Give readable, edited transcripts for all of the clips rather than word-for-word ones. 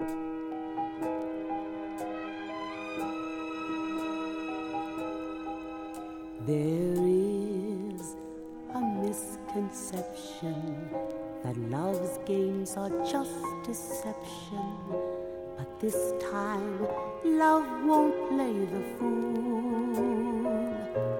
There is a misconception that love's games are just deception, but this time love won't play the fool.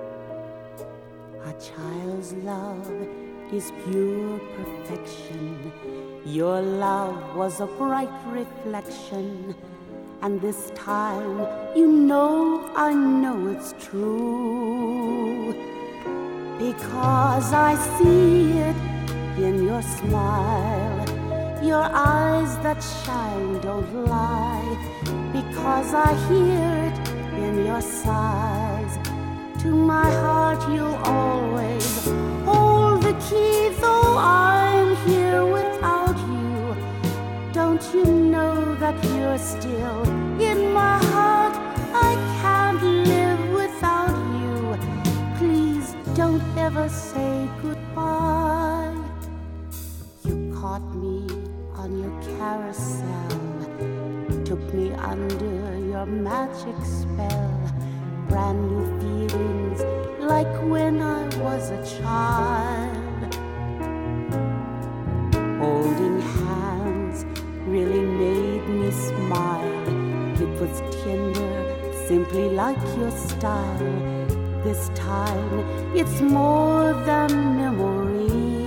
A child's love is pure perfection. Your love was a bright reflection, and this time you know, I know it's true, because I see it in your smile, your eyes that shine don't lie, because I hear it in your sighs. To my heart you'll always hold the key, though I'm here without you. Don't you know that you're still in my heart? I can't live without you. Please don't ever say goodbye. You caught me on your carousel, took me under your magic spell. Brand new feelings like when I was a child. Holding hands really made me smile. It was tender, simply like your style. This time it's more than memory,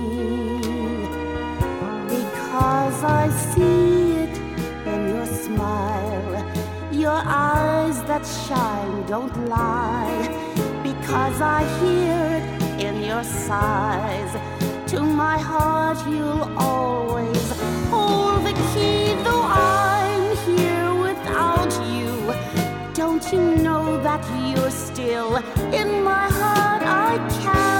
because I see it in your smile, your eyes that shine don't lie, because I hear it in your sighs. To my heart you'll always hold the key, though I'm here without you. Don't you know that you're still in my heart? I can't